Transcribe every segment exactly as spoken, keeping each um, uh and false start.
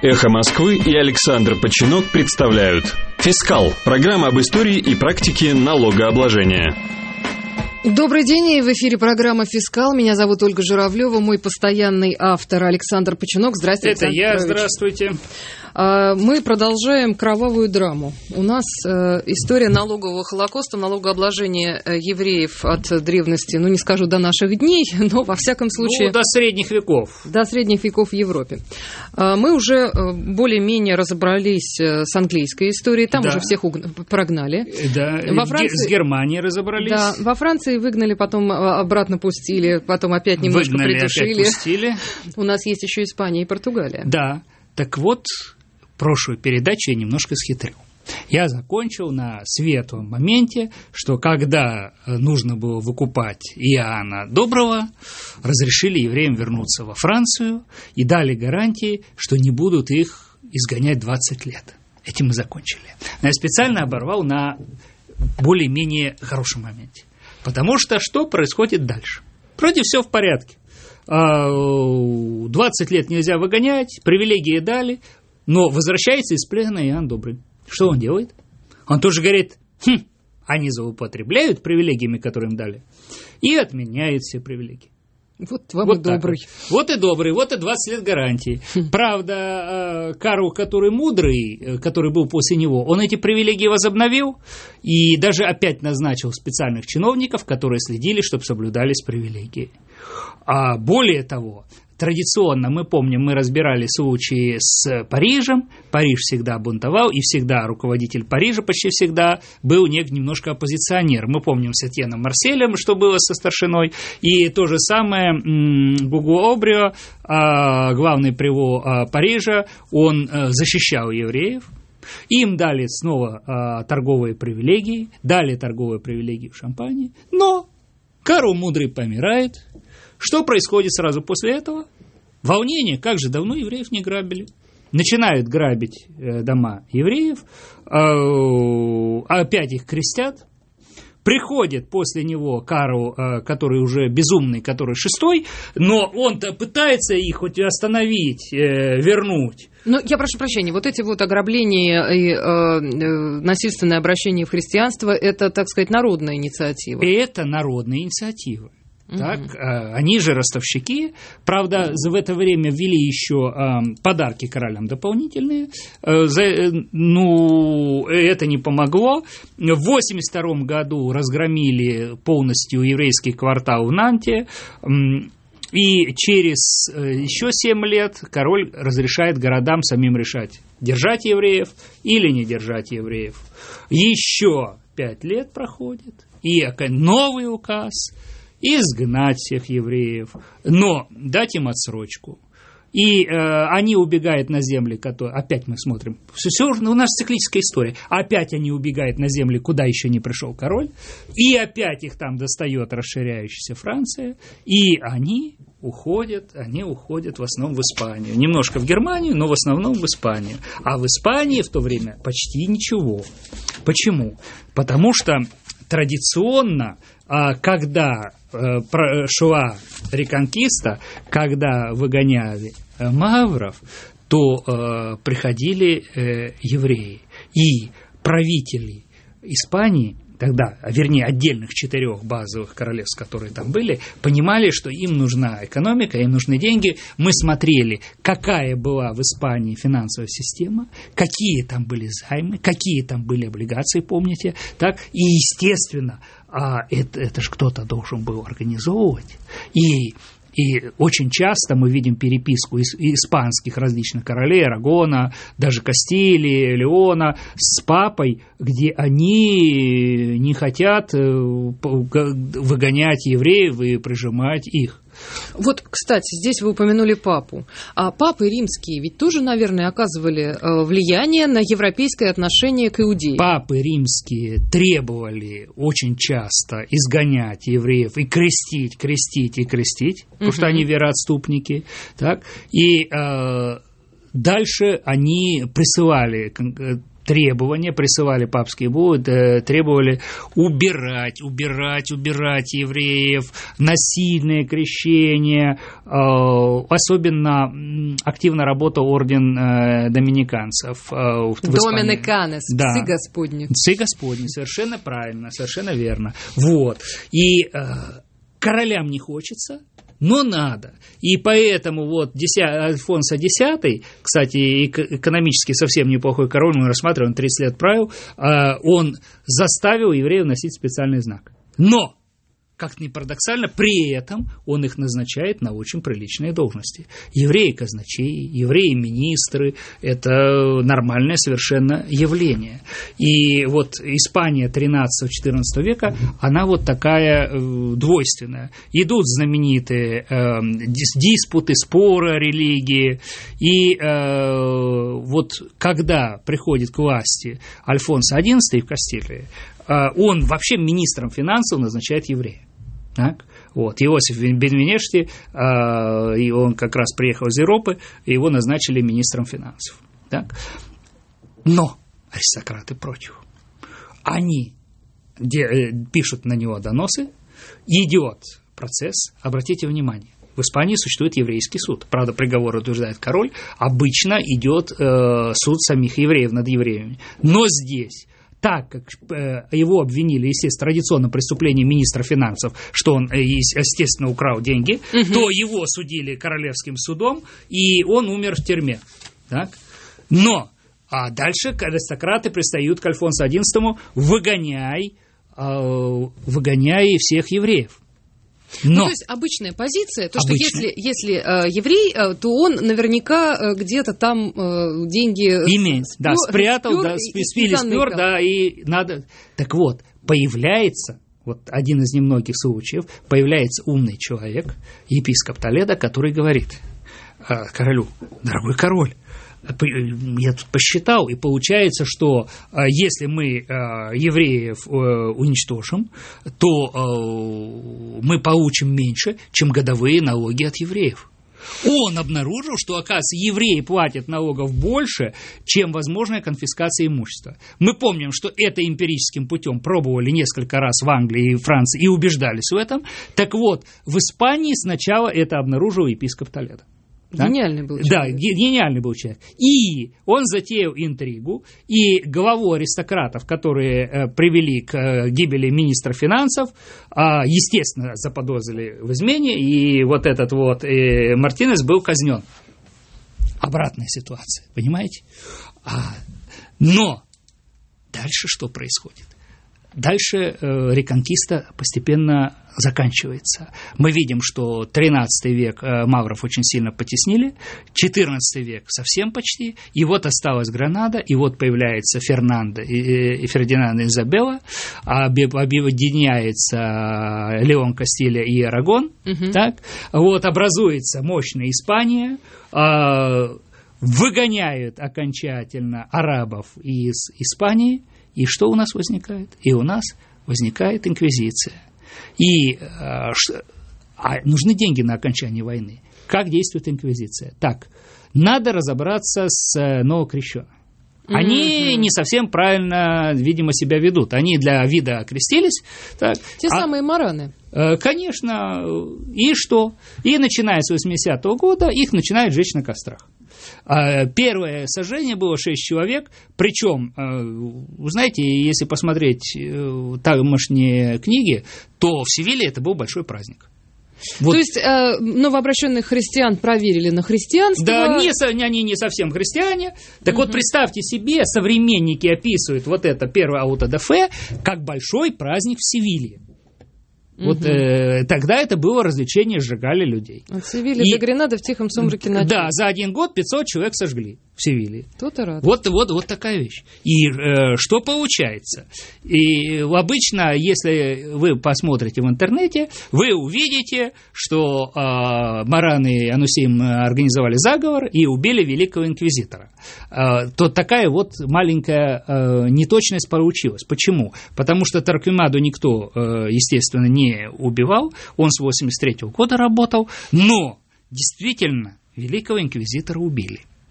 «Эхо Москвы» и Александр Починок представляют «Фискал» – программа об истории и практике налогообложения. Добрый день, и в эфире программа «Фискал». Меня зовут Ольга Журавлева, мой постоянный автор Александр Починок. Здравствуйте, Это я, Петрович. Здравствуйте. Мы продолжаем кровавую драму. У нас история налогового холокоста, налогообложения евреев от древности, ну, не скажу до наших дней, но, во всяком случае... Ну, до средних веков. До средних веков в Европе. Мы уже более-менее разобрались с английской историей, там да. уже всех уг... прогнали. Да, во Франции... с Германией разобрались. Да, во Франции выгнали, потом обратно пустили, потом опять немножко выгнали, придушили. Опять пустили. У нас есть еще Испания и Португалия. Да, так вот... Прошлую передачу я немножко схитрил. Я закончил на светлом моменте, что когда нужно было выкупать Иоанна Доброго, разрешили евреям вернуться во Францию и дали гарантии, что не будут их изгонять двадцать лет. Этим мы закончили. Но я специально оборвал на более-менее хорошем моменте. Потому что что происходит дальше? Вроде все в порядке. двадцать лет нельзя выгонять, привилегии дали. Но возвращается из плена Иоанн Добрый. Что он делает? Он тоже говорит, хм, они злоупотребляют привилегиями, которые им дали, и отменяет все привилегии. Вот вам вот и добрый. Вот. вот и добрый, вот и двадцать лет гарантии. Правда, Карл, который мудрый, который был после него, он эти привилегии возобновил и даже опять назначил специальных чиновников, которые следили, чтобы соблюдались привилегии. А более того, традиционно, мы помним, мы разбирали случаи с Парижем. Париж всегда бунтовал, и всегда руководитель Парижа почти всегда был немножко оппозиционер. Мы помним с Этьеном Марселем, что было со старшиной. И то же самое Гуго-Обрио, главный привол Парижа, он защищал евреев. Им дали снова торговые привилегии, дали торговые привилегии в Шампании. Но Карл Мудрый помирает. Что происходит сразу после этого? Волнение, как же давно евреев не грабили. Начинают грабить э, дома евреев, э, опять их крестят. Приходит после него Карл, э, который уже безумный, который шестой, но он-то пытается их хоть остановить, э, вернуть. Ну, я прошу прощения, вот эти вот ограбления и э, э, насильственное обращение в христианство, это, так сказать, народная инициатива. И это народная инициатива. Так, uh-huh. Они же ростовщики, правда, в это время ввели еще э, подарки королям дополнительные, э, за, ну, это не помогло. В восемьдесят втором году разгромили полностью еврейский квартал в Нанте, э, и через э, еще семь лет король разрешает городам самим решать, держать евреев или не держать евреев. Еще пять лет проходит, и новый указ – изгнать всех евреев, но дать им отсрочку. И э, они убегают на земли, которые... Опять мы смотрим. Все, все, у нас циклическая история. Опять они убегают на земли, куда еще не пришел король. И опять их там достает расширяющаяся Франция. И они уходят, они уходят в основном в Испанию. Немножко в Германию, но в основном в Испанию. А в Испании в то время почти ничего. Почему? Потому что традиционно, когда шла реконкиста, когда выгоняли мавров, то приходили евреи. И правители Испании, тогда, вернее, отдельных четырех базовых королевств, которые там были, понимали, что им нужна экономика, им нужны деньги. Мы смотрели, какая была в Испании финансовая система, какие там были займы, какие там были облигации, помните, так? И, естественно, а это, это же кто-то должен был организовывать. И, и очень часто мы видим переписку испанских различных королей, Арагона, даже Кастилии, Леона, с папой, где они не хотят выгонять евреев и прижимать их. Вот, кстати, здесь вы упомянули папу. А папы римские ведь тоже, наверное, оказывали влияние на европейское отношение к иудеям. Папы римские требовали очень часто изгонять евреев и крестить, крестить и крестить, потому угу. что они вероотступники. Так? И э, дальше они присылали требования, присылали папские буллы, требовали убирать, убирать, убирать евреев, насильное крещение. Особенно активно работал орден доминиканцев. Доминиканес, да. псы Господни. Псы Господни, совершенно правильно, совершенно верно. Вот. И королям не хочется, но надо. И поэтому вот Альфонсо X, кстати, экономически совсем неплохой король, мы рассматриваем, он тридцать лет правил, он заставил евреев носить специальный знак. Но, как ни парадоксально, при этом он их назначает на очень приличные должности. Евреи-казначеи, евреи-министры – это нормальное совершенно явление. И вот Испания тринадцатого-четырнадцатого века, она вот такая э, двойственная. Идут знаменитые э, диспуты, споры о религии. И э, вот когда приходит к власти Альфонсо одиннадцатый в Кастилии, э, он вообще министром финансов назначает еврея. Так? Вот. Иосиф Бенвенешти, э, и он как раз приехал из Европы, и его назначили министром финансов. Так? Но аристократы против. Они де, пишут на него доносы, идет процесс, обратите внимание. В Испании существует еврейский суд. Правда, приговор утверждает король. Обычно идет э, суд самих евреев над евреями. Но здесь, так как э, его обвинили, естественно, традиционно преступление министра финансов, что он, э, естественно, украл деньги, угу. то его судили королевским судом, и он умер в тюрьме. Так? Но, а дальше аристократы пристают к Альфонсо одиннадцатому, выгоняй, э, выгоняй всех евреев. Но, ну, то есть обычная позиция, то, обычная. что если, если э, еврей, э, то он наверняка э, где-то там э, деньги имеет, спер, да, спрятал, спер, да, спили, спер, да, и надо. Так вот, появляется, вот один из немногих случаев, появляется умный человек, епископ Толедо, который говорит э, королю: дорогой король, я тут посчитал, и получается, что э, если мы э, евреев э, уничтожим, то э, мы получим меньше, чем годовые налоги от евреев. Он обнаружил, что, оказывается, евреи платят налогов больше, чем возможная конфискация имущества. Мы помним, что это эмпирическим путем пробовали несколько раз в Англии и Франции и убеждались в этом. Так вот, в Испании сначала это обнаружил епископ Толедо. Да? Гениальный был человек. Да, гениальный был человек. И он затеял интригу, и главу аристократов, которые э, привели к э, гибели министра финансов, э, естественно, заподозрили в измене, и вот этот вот э, Мартинес был казнен. Обратная ситуация, понимаете? А, но дальше что происходит? Дальше э, реконкиста постепенно заканчивается. Мы видим, что тринадцатый век э, мавров очень сильно потеснили, четырнадцатый век совсем почти, и вот осталась Гранада, и вот появляется Фернандо и, и Фердинанд и Изабелла, объединяется Леон Кастилия и Арагон, угу. так, вот образуется мощная Испания, э, выгоняют окончательно арабов из Испании. И что у нас возникает? И у нас возникает инквизиция. И а, а нужны деньги на окончание войны. Как действует инквизиция? Так, надо разобраться с новокрещенными. Они mm-hmm. не совсем правильно, видимо, себя ведут. Они для вида окрестились. Так, Те а, самые мараны. Конечно. И что? И начиная с восьмидесятого года их начинают жечь на кострах. Первое сожжение было шесть человек, причем, вы знаете, если посмотреть тамошние книги, то в Севиле это был большой праздник. Вот. То есть э, новообращенных христиан проверили на христианство? Да, не, они не совсем христиане. Так угу. вот, представьте себе, современники описывают вот это первое ауто-да-фе как большой праздник в Севиле. Вот угу. э, тогда это было развлечение, сжигали людей. От Севильи до Гренады в тихом сумраке ночи. Да, за один год пятьсот человек сожгли в Севилье. Тут-то рад. Вот, вот, вот такая вещь. И э, что получается? И обычно, если вы посмотрите в интернете, вы увидите, что э, Мараны и Анусим организовали заговор и убили великого инквизитора. Э, то такая вот маленькая э, неточность получилась. Почему? Потому что Торквемаду никто, э, естественно, не убивал. Он с восемьдесят третьего года работал. Но действительно великого инквизитора убили.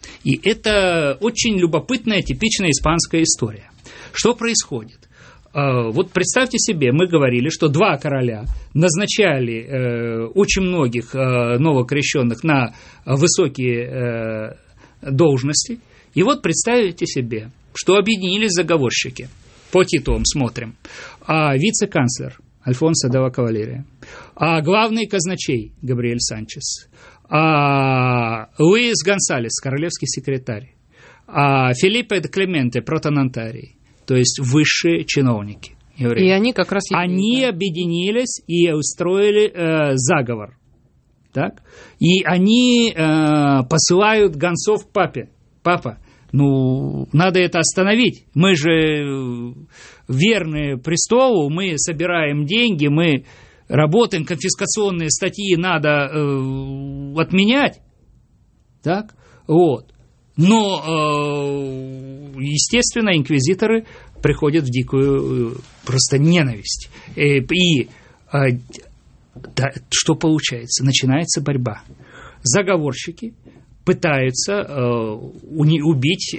И это очень любопытная, типичная испанская история. Что происходит? Вот представьте себе, мы говорили, что два короля назначали э, очень многих э, новокрещенных на высокие э, должности. И вот представьте себе, что объединились заговорщики. По титулам смотрим. А вице-канцлер Альфонсо де ла Кавалерия, а главный казначей Габриэль Санчес, а Луис Гонсалес, королевский секретарь, а Филиппе де Клементе, протонотарий. То есть высшие чиновники. Евреи. И они как раз... Они объединились и устроили э, заговор. Так? И они э, посылают гонцов к папе. Папа, ну, надо это остановить. Мы же верны престолу, мы собираем деньги, мы работаем, конфискационные статьи надо э, отменять. Так? Вот. Но, естественно, инквизиторы приходят в дикую просто ненависть. И да, что получается? Начинается борьба. Заговорщики пытаются убить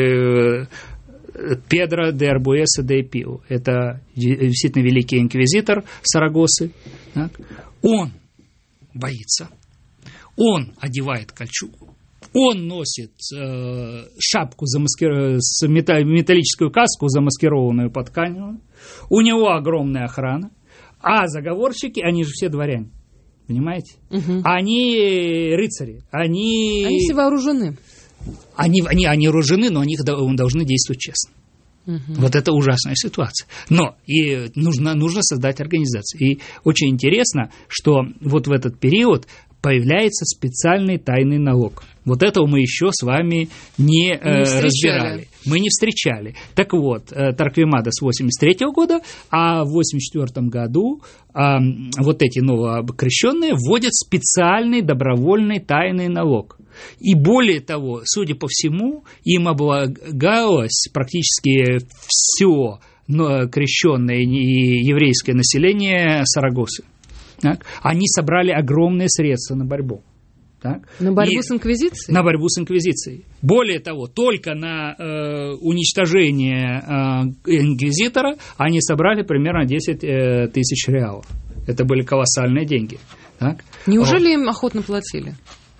Педро де Арбуэса де Пио. Это действительно великий инквизитор Сарагосы. Так? Он боится. Он одевает кольчугу. Он носит э, шапку, замаскир... с мета... металлическую каску, замаскированную под тканью. У него огромная охрана. А заговорщики, они же все дворяне. Понимаете? Угу. Они рыцари. Они... Они все вооружены. Они, они, они вооружены, но они должны действовать честно. Угу. Вот это ужасная ситуация. Но и нужно, нужно создать организацию. И очень интересно, что вот в этот период появляется специальный тайный налог. Вот этого мы еще с вами не, э, не разбирали. Мы не встречали. Так вот, э, Торквемада с восемьдесят третьего года, а в восемьдесят четвёртом году э, вот эти новоокрещенные вводят специальный добровольный тайный налог. И более того, судя по всему, им облагалось практически все крещенное и еврейское население Сарагосы. Так? Они собрали огромные средства на борьбу. Так? На борьбу и с инквизицией? На борьбу с инквизицией. Более того, только на э, уничтожение э, инквизитора они собрали примерно десять э, тысяч реалов. Это были колоссальные деньги. Так? Неужели О. им охотно платили?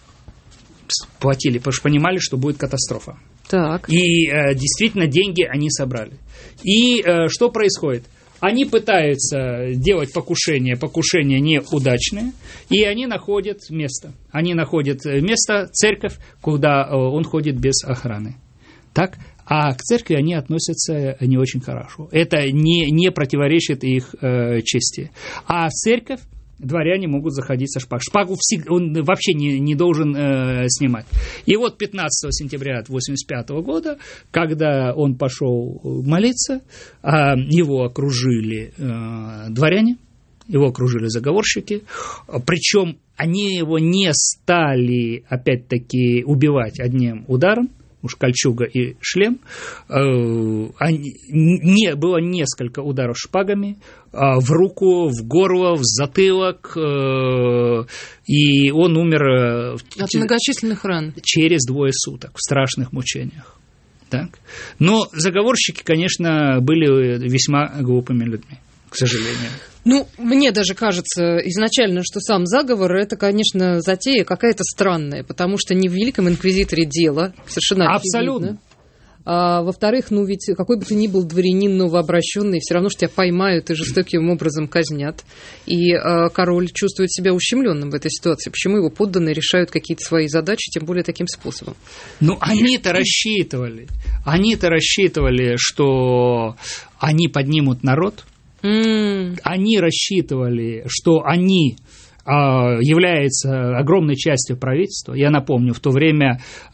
Платили, потому что понимали, что будет катастрофа. Так. И э, действительно деньги они собрали. И э, что происходит? Они пытаются делать покушения, покушения неудачные, и они находят место. Они находят место, церковь, куда он ходит без охраны. Так? А к церкви они относятся не очень хорошо. Это не, не противоречит их э, чести. А в церковь дворяне могут заходить со шпагой. Шпагу он вообще не, не должен э, снимать. И вот пятнадцатого сентября восемьдесят пятого года, когда он пошел молиться, э, его окружили э, дворяне, его окружили заговорщики, причем они его не стали, опять-таки, убивать одним ударом, уж кольчуга и шлем, э, они, не, было несколько ударов шпагами э, в руку, в горло, в затылок, э, и он умер э, от многочисленных ран через двое суток в страшных мучениях. Так? Но заговорщики, конечно, были весьма глупыми людьми, к сожалению. Ну, мне даже кажется изначально, что сам заговор – это, конечно, затея какая-то странная, потому что не в Великом Инквизиторе дело, совершенно абсолютно. Очевидно. А во-вторых, ну ведь какой бы ты ни был дворянин новообращенный, все равно, что тебя поймают и жестоким образом казнят. И а, король чувствует себя ущемленным в этой ситуации. Почему его подданные решают какие-то свои задачи, тем более таким способом? Ну, они-то рассчитывали. Они-то рассчитывали, что они поднимут народ. Mm. Они рассчитывали, что они э, являются огромной частью правительства. Я напомню, в то время э,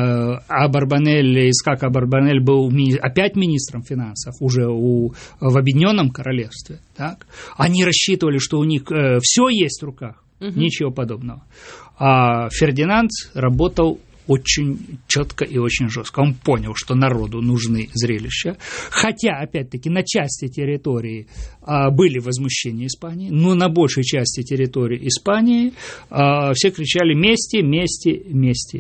Абарбанель, Искак Абарбанель был ми- опять министром финансов уже у, в Объединенном Королевстве. Так? Они рассчитывали, что у них э, все есть в руках, mm-hmm. ничего подобного. А Фердинанд работал очень четко и очень жестко. Он понял, что народу нужны зрелища. Хотя, опять-таки, на части территории а, были возмущения Испании, но на большей части территории Испании а, все кричали «мести, мести, мести».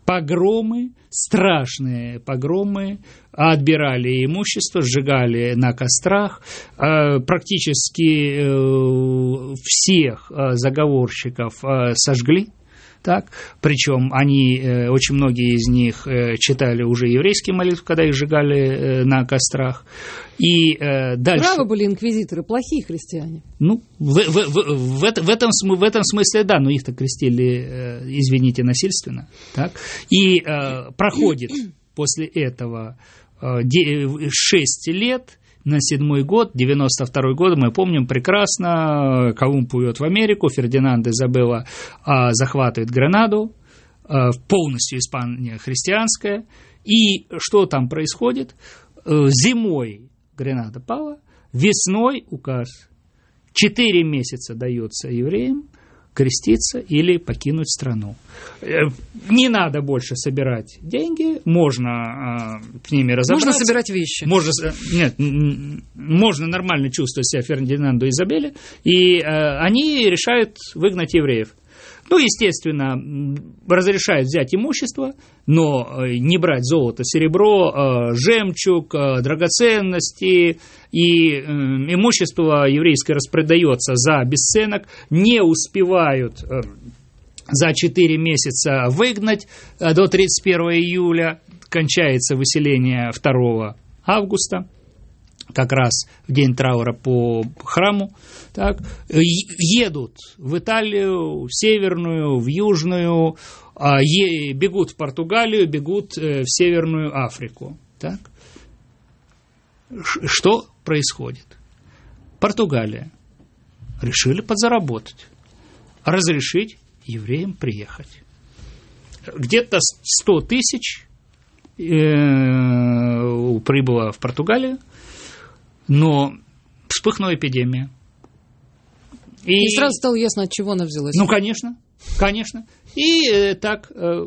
погромы, страшные погромы, отбирали имущество, сжигали на кострах, практически всех заговорщиков сожгли. Так, причем они, очень многие из них читали уже еврейские молитвы, когда их сжигали на кострах. И э, дальше... Правы были инквизиторы, плохие христиане. Ну, в, в, в, в, это, в, этом, в этом смысле, да, но их-то крестили, э, извините, насильственно. Так? И э, проходит после этого э, шесть лет, на седьмой год, девяносто второй год, мы помним прекрасно, Колумб плывет в Америку, Фердинанд Изабелла э, захватывает Гренаду, э, полностью Испания христианская. И что там происходит? Э, зимой Гренада пала, весной указ. Четыре месяца дается евреям креститься или покинуть страну. Не надо больше собирать деньги, можно э, к ними разобраться. Можно собирать вещи. Можно, нет, можно нормально чувствовать себя Фердинанду и Изабелле, и э, они решают выгнать евреев. Ну, естественно, разрешают взять имущество, но не брать золото, серебро, жемчуг, драгоценности, и имущество еврейское распродается за бесценок, не успевают за четыре месяца выгнать, до тридцать первого июля кончается выселение второго августа. Как раз в день траура по храму, так, едут в Италию, в Северную, в Южную, бегут в Португалию, бегут в Северную Африку. Так. Что происходит? Португалия. Решили подзаработать, разрешить евреям приехать. Где-то сто тысяч прибыло в Португалию, но вспыхнула эпидемия. И, и сразу стало ясно, от чего она взялась. Ну, конечно, конечно. И э, так э,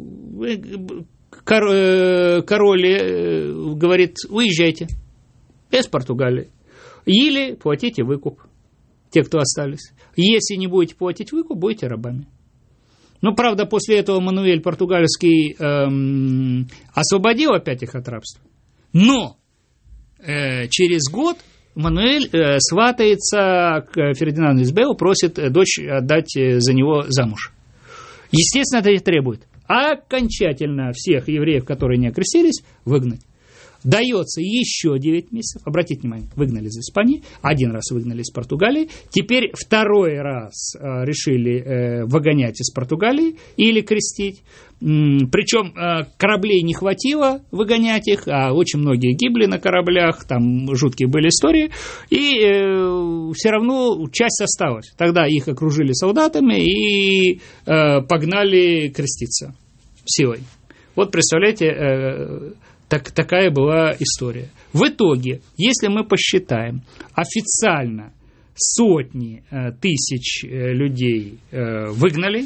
кор, э, король э, говорит, уезжайте из Португалии. Или платите выкуп, те, кто остались. Если не будете платить выкуп, будете рабами. Ну, правда, после этого Мануэль Португальский э, освободил опять их от рабства. Но через год Мануэль сватается к Фердинанду Изабеллу, просит дочь отдать за него замуж. Естественно, это и требует окончательно всех евреев, которые не окрестились, выгнать. Дается еще девять месяцев. Обратите внимание, выгнали из Испании, один раз выгнали из Португалии, теперь второй раз решили выгонять из Португалии или крестить. Причем кораблей не хватило выгонять их, а очень многие гибли на кораблях, там жуткие были истории, и э, все равно часть осталась. Тогда их окружили солдатами и э, погнали креститься силой. Вот представляете, э, так, такая была история. В итоге, если мы посчитаем, официально сотни э, тысяч э, людей э, выгнали.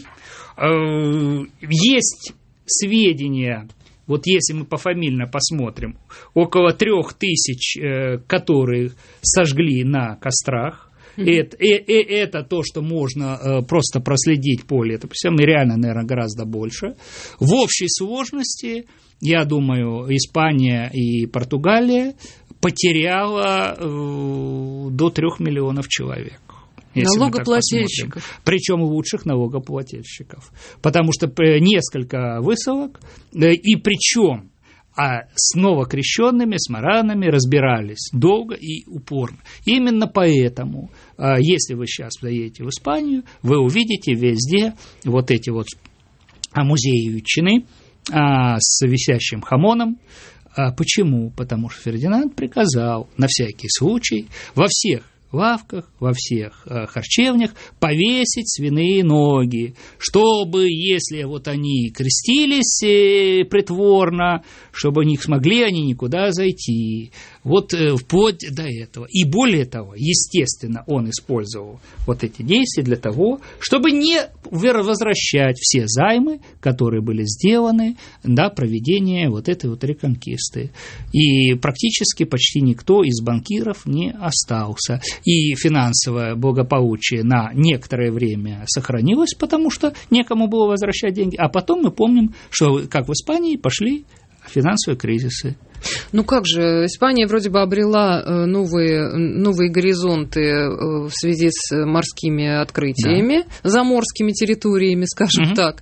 Есть сведения, вот если мы пофамильно посмотрим, около трех тысяч, которые сожгли на кострах. Mm-hmm. Это, и, и, это то, что можно просто проследить по летописям, и реально, наверное, гораздо больше. В общей сложности, я думаю, Испания и Португалия потеряла до трех миллионов человек. Налогоплательщиков. Причем лучших налогоплательщиков. Потому что несколько высылок, и причем а с новокрещенными, с маранами разбирались долго и упорно. Именно поэтому, если вы сейчас заедете в Испанию, вы увидите везде вот эти вот музеи ветчины с висящим хамоном. Почему? Потому что Фердинанд приказал на всякий случай во всех лавках, во всех э, харчевнях повесить свиные ноги, чтобы, если вот они крестились э, притворно, чтобы не смогли они никуда зайти. Вот э, вплоть до этого. И более того, естественно, он использовал вот эти действия для того, чтобы не возвращать все займы, которые были сделаны до проведения вот этой вот реконкисты. И практически почти никто из банкиров не остался. И финансовое благополучие на некоторое время сохранилось, потому что некому было возвращать деньги. А потом мы помним, что, как в Испании, пошли финансовые кризисы. Ну как же, Испания вроде бы обрела новые, новые горизонты в связи с морскими открытиями, да. заморскими территориями, скажем угу. так,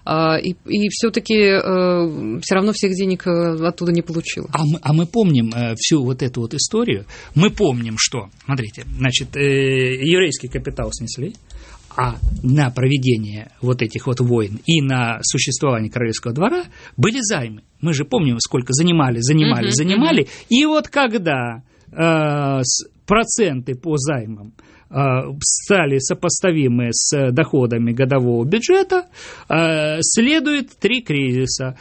и, и все-таки все равно всех денег оттуда не получила. А мы, а мы помним всю вот эту вот историю, мы помним, что, смотрите, значит, еврейский капитал снесли, а на проведение вот этих вот войн и на существование королевского двора были займы. Мы же помним, сколько занимали, занимали, uh-huh, занимали. Uh-huh. И вот когда э, проценты по займам э, стали сопоставимы с доходами годового бюджета, э, следует три кризиса.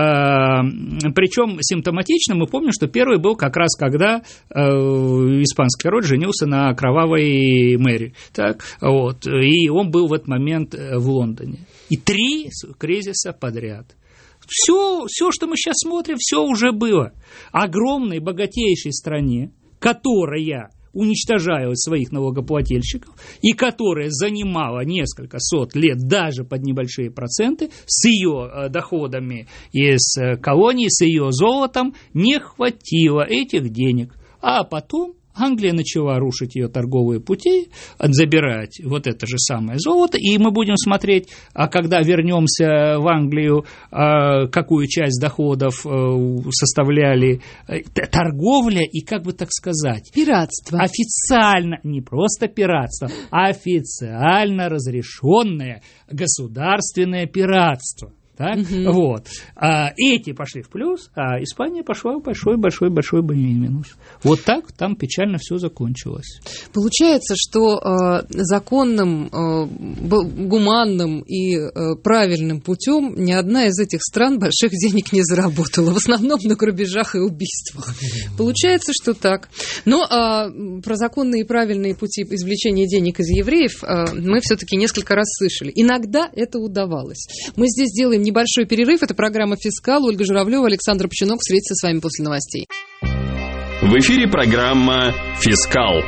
Э, причем симптоматично мы помним, что первый был как раз когда э, испанский король женился на кровавой Мэри. Так, вот, и он был в этот момент в Лондоне. И три кризиса подряд. Все, все, что мы сейчас смотрим, все уже было. Огромной, богатейшей стране, которая уничтожает своих налогоплательщиков и которая занимала несколько сот лет даже под небольшие проценты, с ее доходами из колоний, с ее золотом, не хватило этих денег. А потом Англия начала рушить ее торговые пути, забирать вот это же самое золото, и мы будем смотреть, а когда вернемся в Англию, какую часть доходов составляли торговля и, как бы так сказать, пиратство. Официально, не просто пиратство, а официально разрешенное государственное пиратство. Так? Угу. Вот. А эти пошли в плюс, а Испания пошла в большой-большой-большой минус. Вот так там печально все закончилось. Получается, что э, законным, э, гуманным и э, правильным путем ни одна из этих стран больших денег не заработала. В основном на грабежах и убийствах. Получается, что так. Но э, про законные и правильные пути извлечения денег из евреев э, мы все-таки несколько раз слышали. Иногда это удавалось. Мы здесь делаем небольшой перерыв. Это программа «Фискал». Ольга Журавлева, Александр Починок. Встретимся с вами после новостей. В эфире программа «Фискал».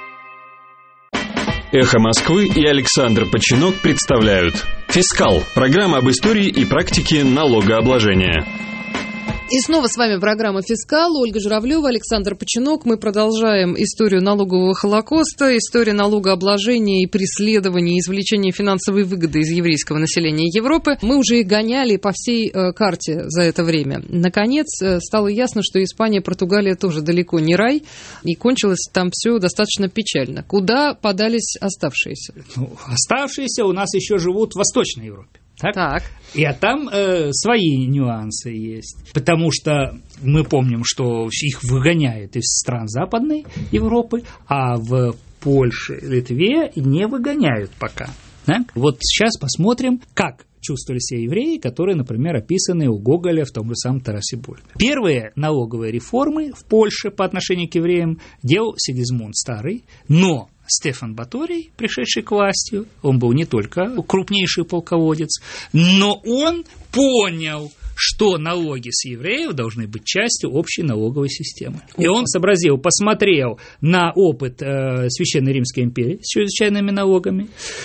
«Эхо Москвы» и Александр Починок представляют «Фискал» – программа об истории и практике налогообложения. И снова с вами программа «Фискал». Ольга Журавлева, Александр Починок. Мы продолжаем историю налогового холокоста, историю налогообложения и преследования, и извлечения финансовой выгоды из еврейского населения Европы. Мы уже их гоняли по всей э, карте за это время. Наконец, э, стало ясно, что Испания, Португалия тоже далеко не рай, и кончилось там все достаточно печально. Куда подались оставшиеся? Ну, оставшиеся у нас еще живут в Восточной Европе. Так? Так. И а там э, свои нюансы есть, потому что мы помним, что их выгоняют из стран Западной Европы, а в Польше, Литве не выгоняют пока. Так? Вот сейчас посмотрим, как чувствовали себя евреи, которые, например, описаны у Гоголя в том же самом Тарасе Бульбе. Первые налоговые реформы в Польше по отношению к евреям делал Сигизмунд Старый, но Стефан Баторий, пришедший к власти, он был не только крупнейший полководец, но он понял, что налоги с евреев должны быть частью общей налоговой системы. И он сообразил, посмотрел на опыт э, Священной Римской империи с чрезвычайными налогами,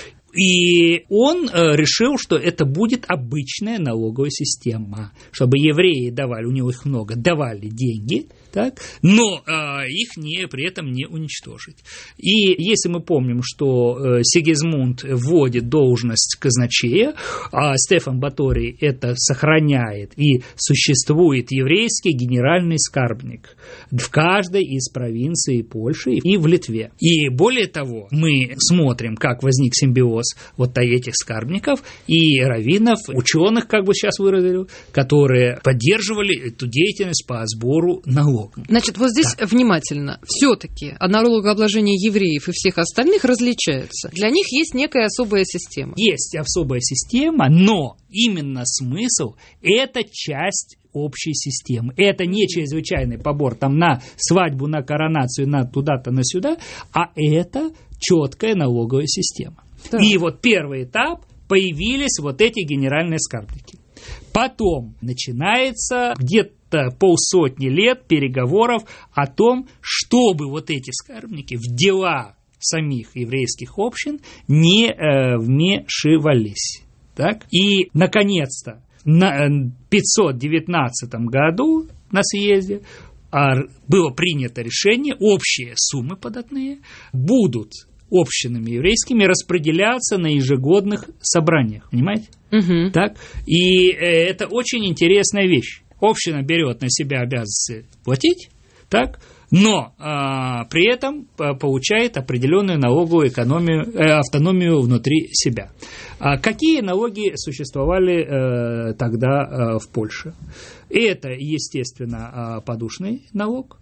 и он э, решил, что это будет обычная налоговая система, чтобы евреи давали, у него их много, давали деньги, так, но э, их не, при этом не уничтожить. И если мы помним, что э, Сигизмунд вводит должность казначея, а Стефан Баторий это сохраняет, и существует еврейский генеральный скарбник в каждой из провинций Польши и в Литве. И более того, мы смотрим, как возник симбиоз вот этих скарбников и раввинов, ученых, как бы сейчас выразили, которые поддерживали эту деятельность по сбору налогов. Значит, вот здесь так. Внимательно. Все-таки налогообложение евреев и всех остальных различается. Для них есть некая особая система. Есть особая система, но именно смысл – это часть общей системы. Это не чрезвычайный побор там на свадьбу, на коронацию, на туда-то, на сюда, а это четкая налоговая система. Да. И вот первый этап – появились вот эти генеральные скарбники. Потом начинается где-то полсотни лет переговоров о том, чтобы вот эти скарбники в дела самих еврейских общин не э, вмешивались. Так? И, наконец-то, на пятьсот девятнадцатом году на съезде было принято решение, общие суммы податные будут общинами еврейскими распределяться на ежегодных собраниях, понимаете? Угу. Так? И э, это очень интересная вещь. Община берет на себя обязанности платить, так? Но э, при этом получает определенную налоговую экономию, э, автономию внутри себя. А какие налоги существовали э, тогда э, в Польше? Это, естественно, подушный налог,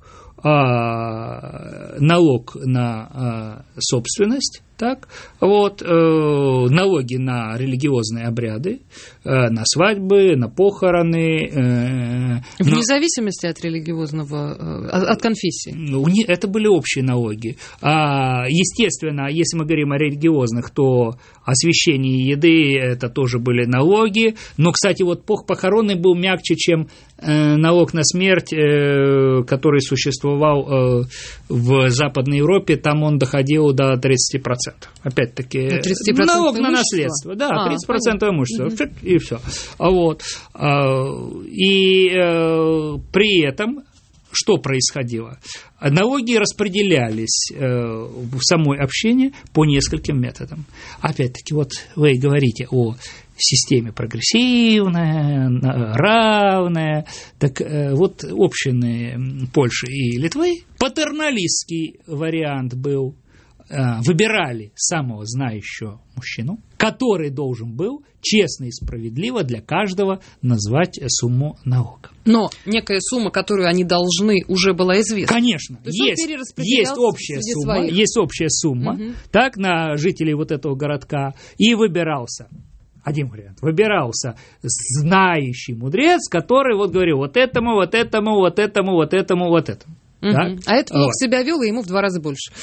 налог на собственность, так, вот, налоги на религиозные обряды, на свадьбы, на похороны. В но... зависимости от религиозного, от конфессии. Ну, это были общие налоги. Естественно, если мы говорим о религиозных, то освящение еды – это тоже были налоги. Но, кстати, вот похоронный был мягче, чем налог на смерть, который существовал в Западной Европе, там он доходил до тридцать процентов. Опять-таки, тридцать процентов налог на имущество? наследство. Да, тридцать процентов имущества. Угу. И все. Вот. И при этом что происходило? Налоги распределялись в самой общине по нескольким методам. Опять-таки, вот вы говорите о системе прогрессивная, равная. Так вот, общины Польши и Литвы, патерналистский вариант был. Выбирали самого знающего мужчину, который должен был честно и справедливо для каждого назвать сумму налога. Но некая сумма, которую они должны, уже была известна. Конечно, есть, есть общая сумма, своих. есть общая сумма, угу. так, на жителей вот этого городка, и выбирался. Один вариант. Выбирался знающий мудрец, который вот говорил вот этому, вот этому, вот этому, вот этому, вот этому. Угу. Так? А это плохо вот. себя вел, и ему в два раза больше.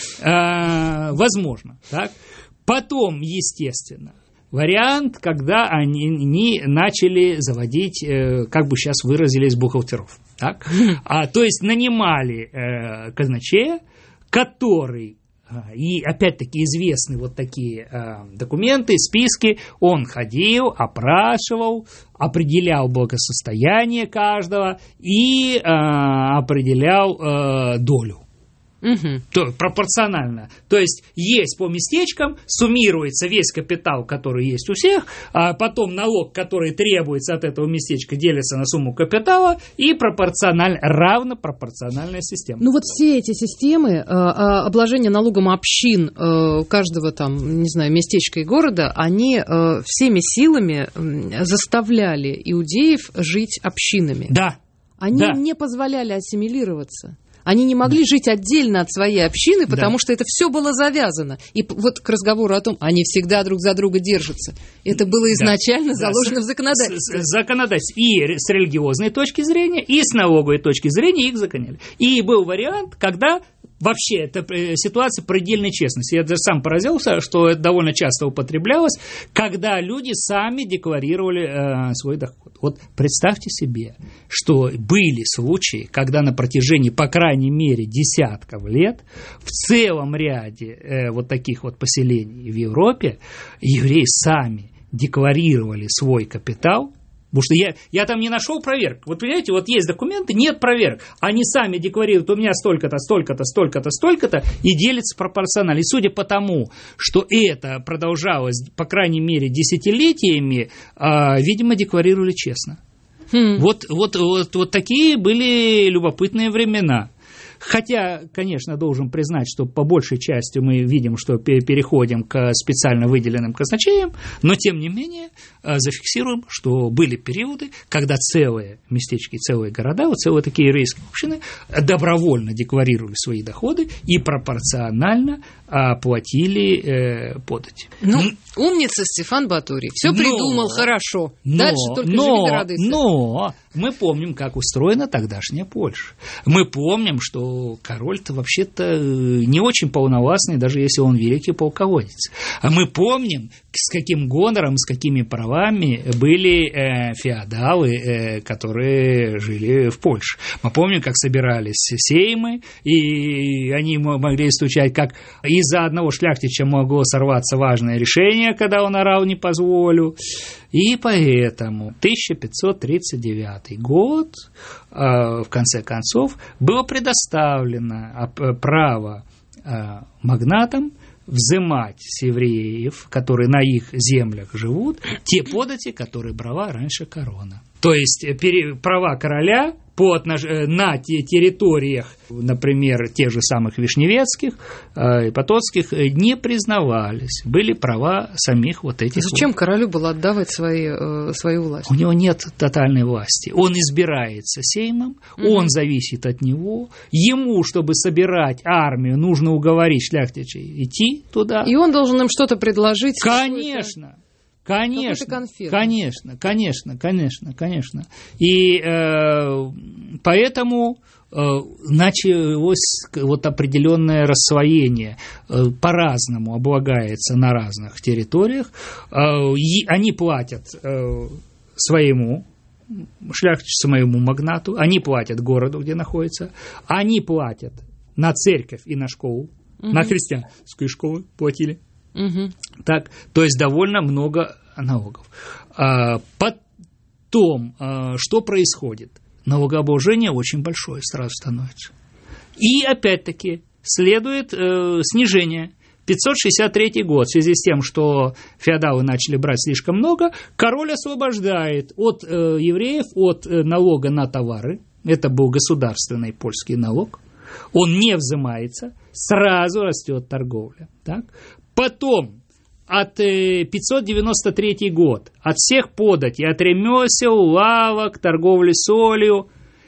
А, возможно. Так? Потом, естественно, вариант, когда они, они начали заводить, э, как бы сейчас выразились, бухгалтеров. Так? А, то есть нанимали э, казначея, который... И опять-таки известны вот такие э, документы, списки. Он ходил, опрашивал, определял благосостояние каждого и э, определял э, долю. Угу. То, пропорционально. То есть есть по местечкам, суммируется весь капитал, который есть у всех, а потом налог, который требуется от этого местечка, делится на сумму капитала, и пропорционально, равно пропорциональная система. Ну вот все эти системы э, обложения налогом общин э, каждого там, не знаю, местечка и города, они э, всеми силами э, заставляли иудеев жить общинами. Да. Они да. не позволяли ассимилироваться. Они не могли жить отдельно от своей общины, потому да. что это все было завязано. И вот к разговору о том, они всегда друг за друга держатся. Это было изначально да. заложено да. в законодательстве. Законодательство. И с религиозной точки зрения, и с налоговой точки зрения их загоняли. И был вариант, когда... Вообще, это ситуация предельной честности. Я даже сам поразился, что это довольно часто употреблялось, когда люди сами декларировали э, свой доход. Вот представьте себе, что были случаи, когда на протяжении, по крайней мере, десятков лет в целом ряде э, вот таких вот поселений в Европе евреи сами декларировали свой капитал. Потому что я, я там не нашел проверок. Вот понимаете, вот есть документы, нет проверок. Они сами декларируют, у меня столько-то, столько-то, столько-то, столько-то, и делятся пропорционально. И судя по тому, что это продолжалось, по крайней мере, десятилетиями, э, видимо, декларировали честно. Хм. Вот, вот, вот, вот такие были любопытные времена. Хотя, конечно, должен признать, что по большей части мы видим, что переходим к специально выделенным казначеям, но, тем не менее, зафиксируем, что были периоды, когда целые местечки, целые города, вот целые такие еврейские общины добровольно декларировали свои доходы и пропорционально платили э, подати. Ну, умница Стефан Баторий. Все придумал хорошо. Но, Дальше только но, живи да радуйся. Но мы помним, как устроена тогдашняя Польша. Мы помним, что король-то вообще-то не очень полновластный, даже если он великий полководец. А мы помним, с каким гонором, с какими правами были э, феодалы, э, которые жили в Польше. Мы помним, как собирались сеймы, и они могли стучать, как из-за одного шляхтича могло сорваться важное решение, когда он орал «не позволю». И поэтому тысяча пятьсот тридцать девятый год, э, в конце концов, было предоставлено право э, магнатам взимать с евреев, которые на их землях живут, те подати, которые брала раньше корона. То есть права короля по отнош... на территориях, например, тех же самых вишневецких э, и потоцких, не признавались. Были права самих вот этих. Зачем вот. королю было отдавать свои, э, свою власть? У него нет тотальной власти. Он избирается сеймом, угу. Он зависит от него. Ему, чтобы собирать армию, нужно уговорить шляхтичей идти туда. И он должен им что-то предложить. Конечно. Конечно, конечно, конечно, конечно, конечно. И э, поэтому э, началось вот определенное рассвоение, э, по-разному облагается на разных территориях. Э, и они платят э, своему шляхтичу, своему магнату, они платят городу, где находится, они платят на церковь и на школу, угу. На христианскую школу платили. Угу. Так, то есть довольно много налогов. А, потом, а, что происходит? Налогообложение очень большое сразу становится. И опять-таки следует э, снижение. пятьсот шестьдесят третий год, в связи с тем, что феодалы начали брать слишком много, король освобождает от э, евреев от э, налога на товары. Это был государственный польский налог. Он не взимается, сразу растет торговля. Так? Потом, от пятьсот девяносто третий год, от всех податей, от ремесел, лавок, торговли солью.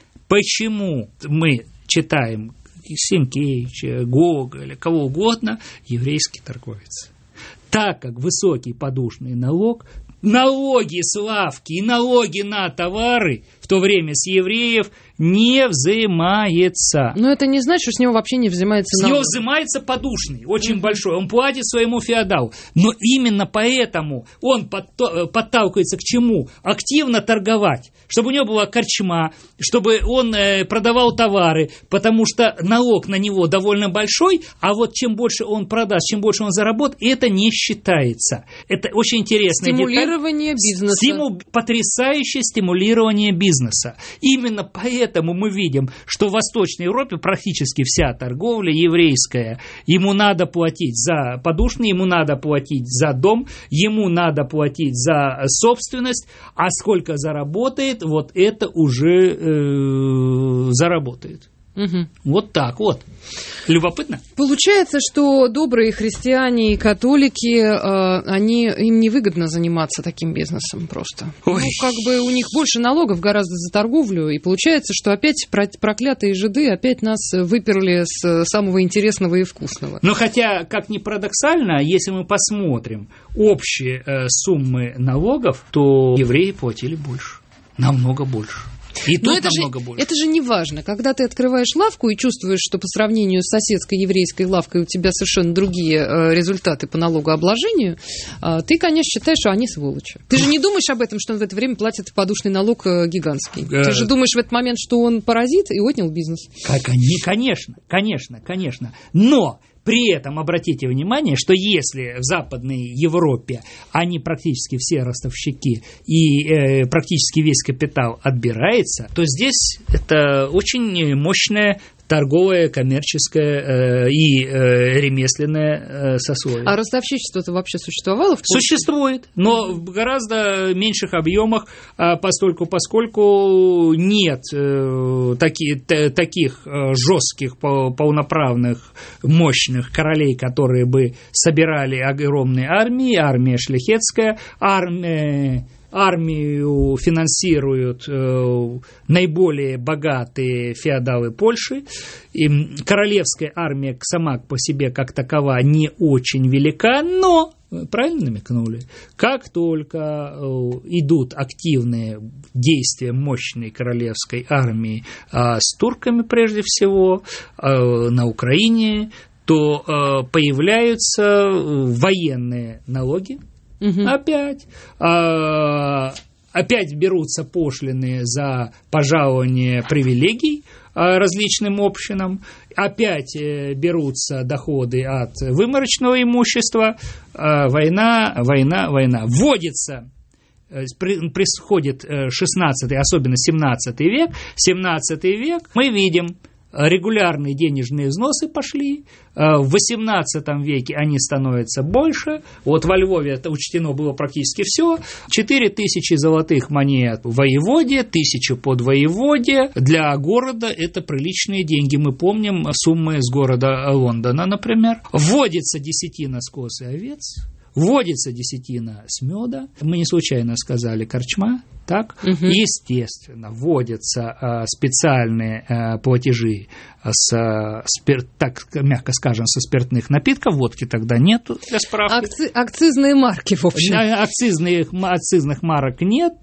Почему мы читаем Сенкевича, Гоголя, кого угодно, еврейский торговец? Так как высокий подушный налог, налоги с лавки и налоги на товары в то время с евреев не взимается. Но это не значит, что с него вообще не взимается налог. С него взимается подушный, очень mm-hmm. большой. Он платит своему феодалу. Но именно поэтому он подталкивается к чему? Активно торговать. Чтобы у него была корчма, чтобы он продавал товары, потому что налог на него довольно большой, а вот чем больше он продаст, чем больше он заработает, это не считается. Это очень интересная деталь. Стимулирование бизнеса. Стимул, потрясающее стимулирование бизнеса. Именно поэтому Поэтому мы видим, что в Восточной Европе практически вся торговля еврейская. Ему надо платить за подушный, ему надо платить за дом, ему надо платить за собственность, а сколько заработает, вот это уже э, заработает. Угу. Вот так вот. Любопытно? Получается, что добрые христиане и католики, э, они, им невыгодно заниматься таким бизнесом просто. Ой. Ну, как бы у них больше налогов гораздо за торговлю, и получается, что опять проклятые жиды опять нас выперли с самого интересного и вкусного. Но хотя, как ни парадоксально, если мы посмотрим общие э, суммы налогов, то евреи платили больше, намного больше. И Но тут это намного же, больше. Это же не важно. Когда ты открываешь лавку и чувствуешь, что по сравнению с соседской еврейской лавкой у тебя совершенно другие э, результаты по налогообложению, э, ты, конечно, считаешь, что они сволочи. Ты же не думаешь об этом, что он в это время платит подушный налог э, гигантский. Э... Ты же думаешь в этот момент, что он паразит и отнял бизнес. Как они, конечно, конечно, конечно. Но... При этом обратите внимание, что если в Западной Европе они практически все ростовщики и э, практически весь капитал отбирается, то здесь это очень мощная торговое, коммерческое э, и э, ремесленное э, сословие. А ростовщичество-то вообще существовало в Польше? Существует, но в гораздо меньших объемах, э, постольку, поскольку нет э, таки, т, таких э, жестких, полноправных, мощных королей, которые бы собирали огромные армии, армия шляхетская, армия... Армию финансируют э, наиболее богатые феодалы Польши. И королевская армия сама по себе как такова не очень велика, но, правильно намекнули, как только э, идут активные действия мощной королевской армии э, с турками прежде всего э, на Украине, то э, появляются военные налоги. Угу. Опять. А, опять берутся пошлины за пожалование привилегий а, различным общинам. Опять э, берутся доходы от выморочного имущества. А, война, война, война. Вводится. Происходит шестнадцатый, особенно семнадцатый век. семнадцатый век мы видим. Регулярные денежные взносы пошли, в восемнадцатом веке они становятся больше, вот во Львове это учтено было практически все, четыре тысячи золотых монет в воеводе, тысячу под воеводе, для города это приличные деньги, мы помним суммы с города Лондона, например, вводится десятина с коз и овец, вводится десятина с меда, мы не случайно сказали корчма, так? Угу. Естественно, вводятся а, специальные а, платежи с, а, спирт, так мягко скажем, со спиртных напитков, водки тогда нету для справки. Акци, акцизные марки, в общем. Акцизных, акцизных марок нет,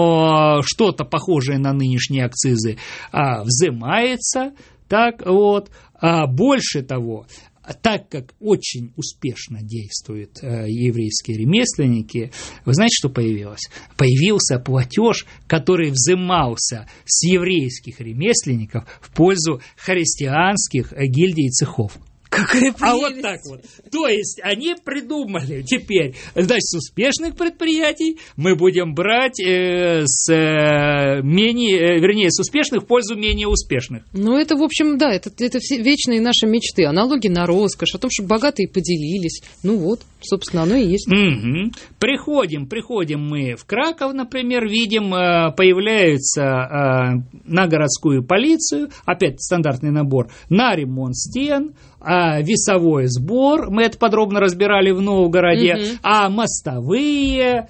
но что-то похожее на нынешние акцизы а, взимается, так вот, а, больше того. Так как очень успешно действуют э, еврейские ремесленники, вы знаете, что появилось? Появился платеж, который взимался с еврейских ремесленников в пользу христианских э, гильдий и цехов. Какая прелесть. А вот так вот. То есть они придумали теперь, значит, с успешных предприятий мы будем брать э, с э, менее, э, вернее, с успешных в пользу менее успешных. Ну, это, в общем, да, это, это все вечные наши мечты, о налоге на роскошь, о том, чтобы богатые поделились. Ну вот, собственно, оно и есть. Угу. Приходим, приходим мы в Краков, например, видим, э, появляется э, на городскую полицию, опять стандартный набор, на ремонт стен, а весовой сбор, мы это подробно разбирали в Новгороде, угу. а мостовые,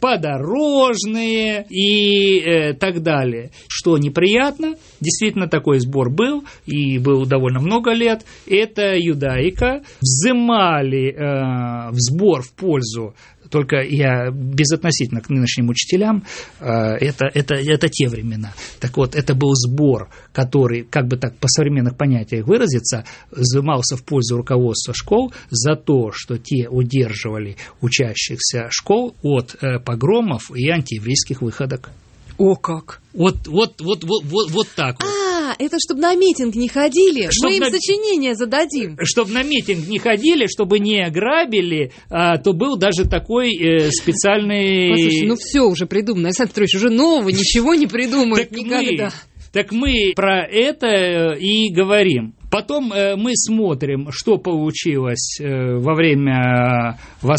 подорожные и э, так далее. Что неприятно, действительно такой сбор был, и был довольно много лет, это юдаика, взимали э, в сбор в пользу, только я безотносительно к нынешним учителям, это, это, это те времена. Так вот, это был сбор, который, как бы так по современных понятиях выразиться, взимался в пользу руководства школ за то, что те удерживали учащихся школ от погромов и антиеврейских выходок. О, как! Вот, вот, вот, вот, вот, вот так вот. А, это чтобы на митинг не ходили? Чтоб Мы им на... сочинение зададим. Чтобы на митинг не ходили, чтобы не грабили, а, то был даже такой э, специальный... Послушайте, ну все уже придумано, Александр Петрович, уже нового ничего не придумают так никогда. Мы, так мы про это и говорим. Потом э, мы смотрим, что получилось э, во время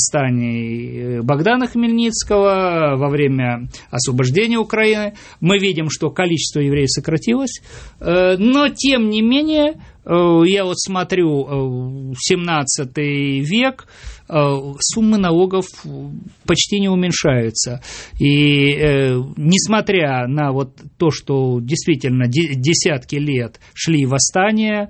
восстаний Богдана Хмельницкого, во время освобождения Украины. Мы видим, что количество евреев сократилось, э, но тем не менее, э, я вот смотрю э, семнадцатый век, э, суммы налогов почти не уменьшаются. И э, несмотря на вот то, что действительно де- десятки лет шли восстания,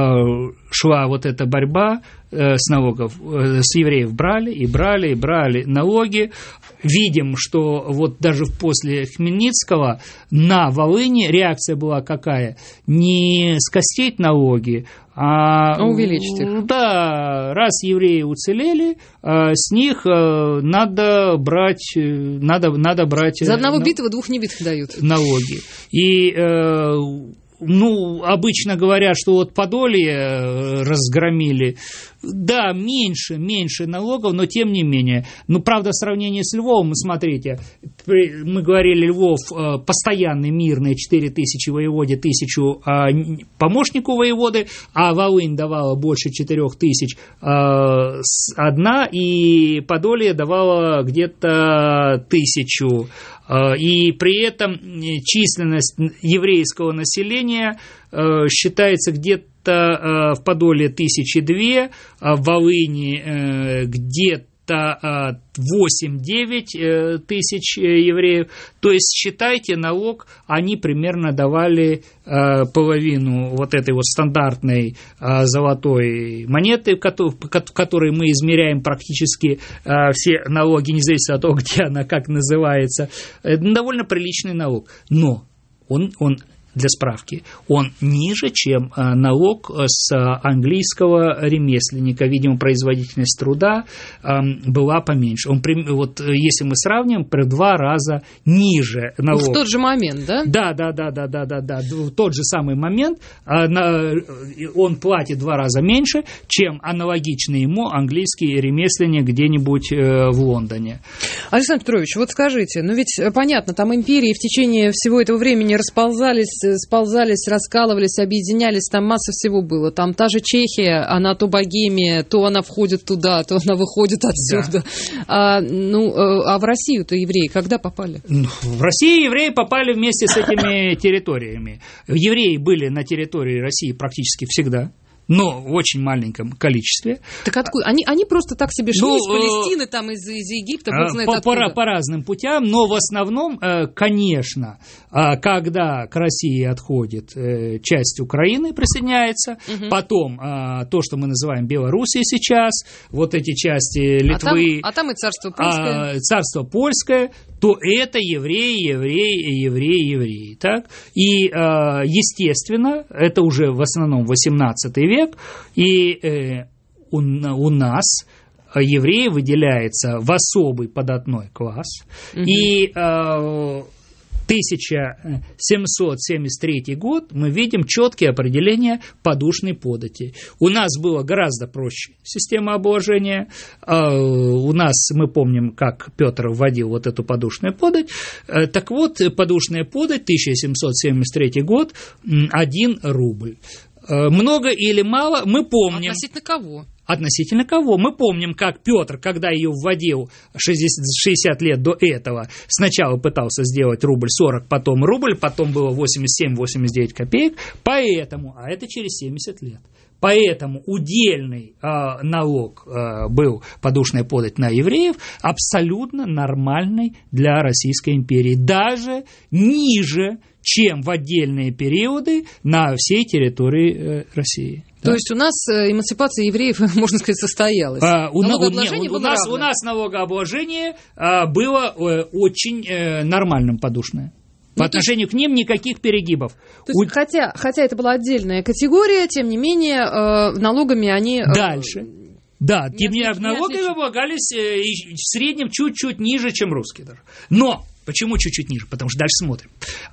шла вот эта борьба с налогов, с евреев брали и брали и брали налоги. Видим, что вот даже после Хмельницкого на Волыни реакция была какая? Не скостить налоги, а, а увеличить их. Да, раз евреи уцелели, с них надо брать, надо, надо брать... За одного битого двух небитых дают. Налоги. И... Ну, обычно говорят, что вот Подолье разгромили, Да, меньше, меньше налогов, но тем не менее. Ну, правда, в сравнении с Львовом, смотрите, мы говорили, Львов постоянный, мирный, четыре тысячи воеводе, тысячу помощнику воеводы, а Волынь давала больше четырех тысяч одна, и Подолье давала где-то тысячу. И при этом численность еврейского населения считается где-то в Подолье тысячи две, а в Волыни где-то восемь-девять тысяч евреев. То есть, считайте, налог они примерно давали половину вот этой вот стандартной золотой монеты, в которой мы измеряем практически все налоги, независимо от того, где она, как называется. Довольно приличный налог. Но он... он для справки, он ниже, чем налог с английского ремесленника. Видимо, производительность труда была поменьше. Он, вот, если мы сравним, в два раза ниже налог. В тот же момент, да? Да, да, да, да, да, да, да. В тот же самый момент он платит в два раза меньше, чем аналогичный ему английский ремесленник где-нибудь в Лондоне. Александр Петрович, вот скажите, ну ведь понятно, там империи в течение всего этого времени расползались, сползались, раскалывались, объединялись, там масса всего было. Там та же Чехия, она то Богемия, то она входит туда, то она выходит отсюда. Да. А, ну, а в Россию-то евреи когда попали? В Россию евреи попали вместе с этими территориями. Евреи были на территории России практически всегда, но в очень маленьком количестве. Так откуда? Они, они просто так себе шли, ну, из Палестины, там, из, из Египта, бог знает по, откуда. По, по разным путям, но в основном, конечно, когда к России отходит часть Украины, присоединяется, угу. потом то, что мы называем Белоруссией сейчас, вот эти части Литвы, а там, а там и царство польское, царство польское, то это евреи, евреи, евреи, евреи. Так? И, естественно, это уже в основном восемнадцатый век, и э, у, у нас евреи выделяются в особый податной класс, угу. и э, тысяча семьсот семьдесят третий год мы видим четкие определения подушной подати. У нас было гораздо проще система обложения. У нас, мы помним, как Петр вводил вот эту подушную подать. Так вот, подушная подать, тысяча семьсот семьдесят третий год, один рубль. Много или мало, мы помним. Относительно кого? Относительно кого? Мы помним, как Петр, когда ее вводил шестьдесят лет до этого, сначала пытался сделать рубль сорок, потом рубль, потом было восемьдесят семь - восемьдесят девять копеек, поэтому, а это через семьдесят лет. Поэтому удельный э, налог э, был, подушная подать на евреев, абсолютно нормальный для Российской империи, даже ниже, чем в отдельные периоды на всей территории э, России. То да. есть у нас эмансипация евреев, можно сказать, состоялась. А, у, налогообложение у, у, у, нас, у нас налогообложение а, было э, очень э, нормальным подушное. По ну, отношению есть, к ним никаких перегибов. То есть, У... хотя, хотя это была отдельная категория, тем не менее, э, налогами они... Э, Дальше. Да, тем не менее, налогами облагались э, в среднем чуть-чуть ниже, чем русские даже. Но... Почему чуть-чуть ниже? Потому что дальше смотрим.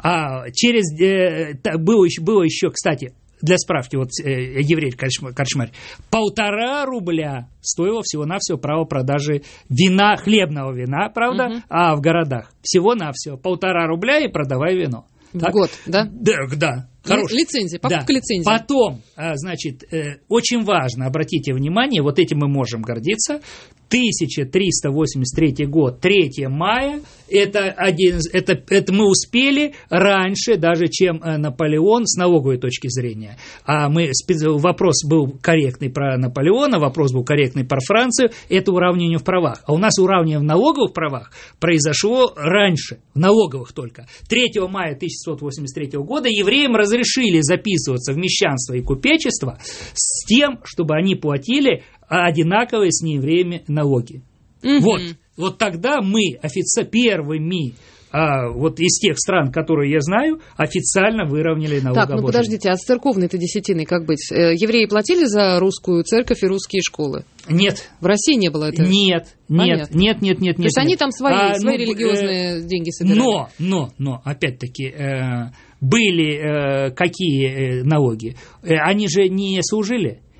А через... Э, было, еще, было еще, кстати... Для справки, вот э, еврей Корчмарь, полтора рубля стоило всего-навсего право продажи вина, хлебного вина, правда, угу. а в городах всего-навсего полтора рубля и продавай вино. В так? Год, да? Да, да. Хороший. Лицензия, покупка да. лицензии. Потом, значит, очень важно, обратите внимание, вот этим мы можем гордиться, тысяча триста восемьдесят третий год, третьего мая, это, один, это, это мы успели раньше даже, чем Наполеон с налоговой точки зрения. А мы, вопрос был корректный про Наполеона, вопрос был корректный про Францию, это уравнивание в правах. А у нас уравнивание в налоговых правах произошло раньше, в налоговых только. третьего мая тысяча семьсот восемьдесят третьего года евреям разрешили записываться в мещанство и купечество с тем, чтобы они платили одинаковые с неевреями налоги. Mm-hmm. Вот, вот тогда мы офици- первыми а, вот из тех стран, которые я знаю, официально выровняли налогообложение. Так, ну подождите, а с церковной-то десятиной как быть? Евреи платили за русскую церковь и русские школы? Нет. В России не было этого? Нет, нет, нет, нет, нет. То есть нет. они там свои, а, свои ну, религиозные э, деньги собирали? Но, но, но, опять-таки, э, были э, какие э, налоги? Э, они же не служили.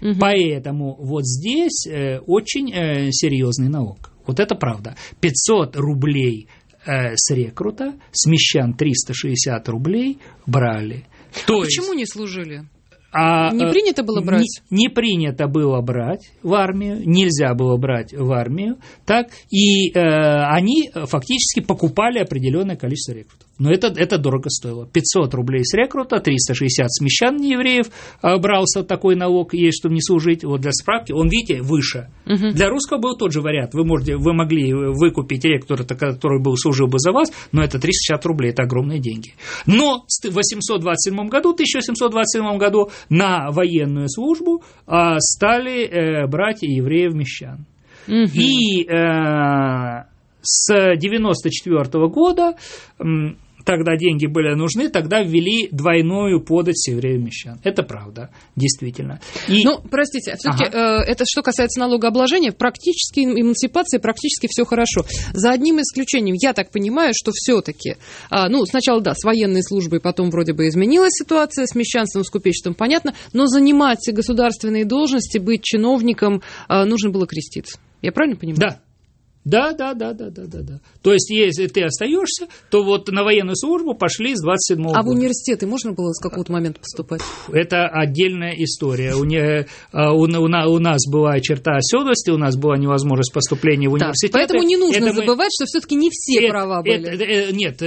Угу. Поэтому вот здесь э, очень э, серьезный налог. Вот это правда. пятьсот рублей э, с рекрута, с мещан триста шестьдесят рублей брали. То а есть, почему не служили? А, не принято было брать? Не, не принято было брать в армию, нельзя было брать в армию, так, и э, они фактически покупали определенное количество рекрутов. Но это, это дорого стоило. пятьсот рублей с рекрута, триста шестьдесят с мещан неевреев э, брался такой налог, есть, чтобы не служить. Вот для справки, он, видите, выше. Угу. Для русского был тот же вариант. Вы, можете, вы могли выкупить рекрута, который был, служил бы за вас, но это триста шестьдесят рублей, это огромные деньги. Но в восемьсот двадцать седьмом году, тысяча восемьсот двадцать седьмом году на военную службу э, стали э, брать евреев-мещан. Угу. И э, с девяносто четвёртого года... Э, Тогда деньги были нужны, тогда ввели двойную подать с евреев-мещан. Это правда, действительно. И... Ну, простите, все-таки ага. э, это что касается налогообложения, практически эмансипации, практически все хорошо. За одним исключением, я так понимаю, что все-таки, э, ну, сначала, да, с военной службой, потом вроде бы изменилась ситуация, с мещанством, с купечеством, понятно, но занимать государственные должности, быть чиновником, э, нужно было креститься. Я правильно понимаю? Да. Да, да, да, да, да, да, да. То есть, если ты остаешься, то вот на военную службу пошли с двадцать седьмого а года. А в университеты можно было с какого-то момента поступать? Это отдельная история. У, не, у, у нас была черта оседлости, у нас была невозможность поступления в университет. Поэтому не нужно это забывать, мы... что все-таки не все это, права были. Это, это, нет,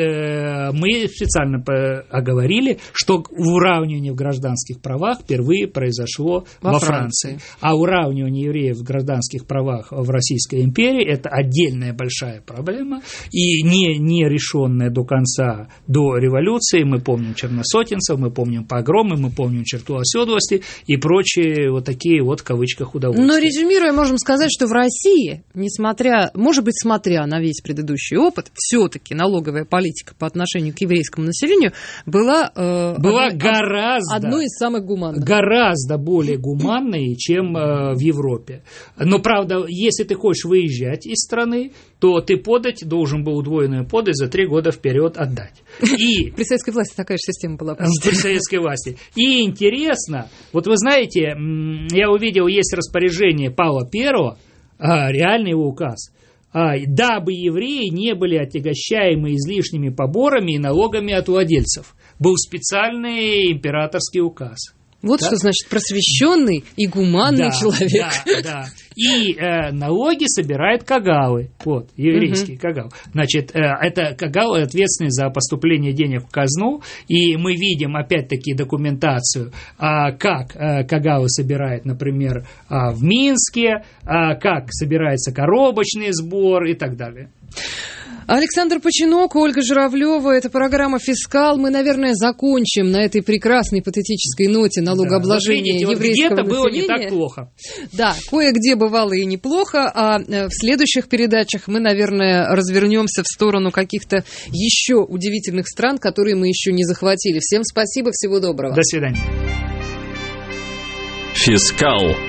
мы специально оговорили, что уравнивание в гражданских правах впервые произошло во, во Франции. Франции. А уравнивание евреев в гражданских правах в Российской империи – это отдельная большая проблема, и не, не решенная до конца, до революции. Мы помним черносотенцев, мы помним погромы, мы помним черту оседлости и прочие вот такие вот в кавычках удовольствия. Но резюмируя, можем сказать, что в России, несмотря, может быть, смотря на весь предыдущий опыт, все-таки налоговая политика по отношению к еврейскому населению была, э, была одной, гораздо, одной из самых гуманных. Гораздо более гуманной, чем э, в Европе. Но, правда, если ты хочешь выезжать из страны, то ты подать должен был удвоенную подать за три года вперед отдать. И при советской власти такая же система была. При советской власти. И интересно, вот вы знаете, я увидел, есть распоряжение Павла Первого, реальный его указ, дабы евреи не были отягощаемы излишними поборами и налогами от владельцев. Был специальный императорский указ. Вот да? Что значит просвещенный и гуманный да, человек. Да, да. И э, налоги собирает кагалы, вот, еврейские угу. кагалы. Значит, э, это кагалы ответственны за поступление денег в казну, и мы видим, опять-таки, документацию, э, как э, кагалы собирают, например, э, в Минске, э, как собирается коробочный сбор и так далее. Александр Починок, Ольга Журавлева. Это программа «Фискал». Мы, наверное, закончим на этой прекрасной патетической ноте налогообложения да, вот видите, еврейского вот где-то населения. было не так плохо. Да, кое-где бывало и неплохо. А в следующих передачах мы, наверное, развернемся в сторону каких-то еще удивительных стран, которые мы еще не захватили. Всем спасибо, всего доброго. До свидания. «Фискал».